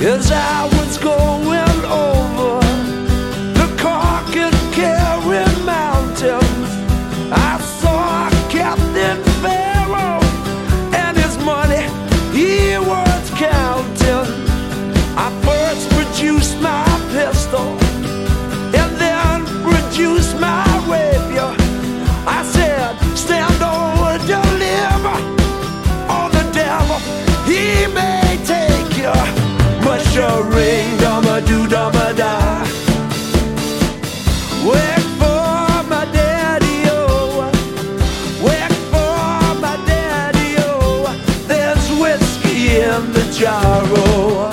As I was going over the Cork and Kerry mountains, I saw Captain Pharaoh and his money he was counting. I first produced my pistol and then produced my rapier. I said, stand over, deliver, or the devil, he may take you. Ring, dama do, dama da. Wait for my daddy, oh. Wait for my daddy, oh. There's whiskey in the jar, oh.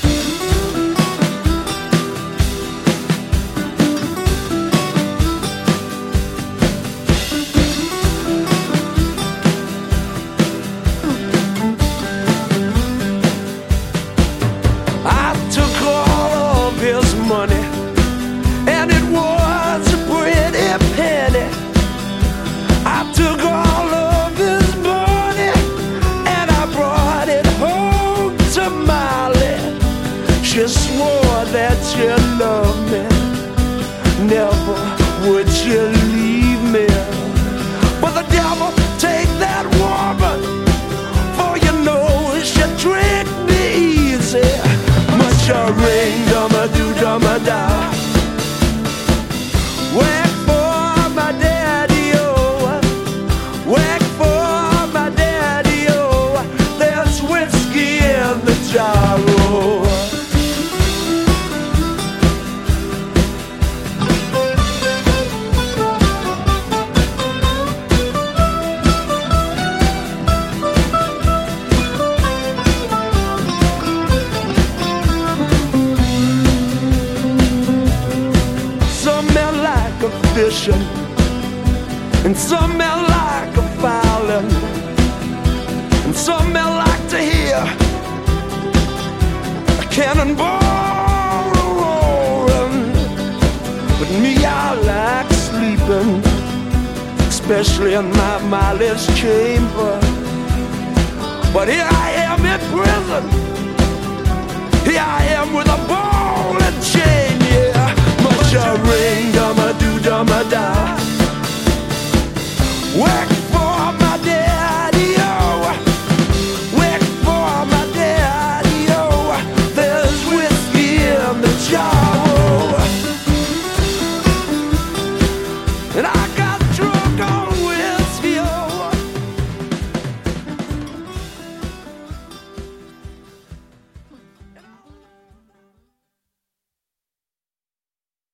Money, and it was a pretty penny. I took all of his money and I brought it home to Molly. She swore that she loved me, never would she leave me. But the devil take that woman, for you know she tricked me easy. Much a ring, dama do, dama da. Wait for my daddy, oh. Wait for my daddy, oh. There's whiskey in the jar, oh. Fishing, and some men like a fowling, and some men like to hear a cannonball roaring. But me, I like sleeping, especially in my Molly's chamber. But here I am in prison.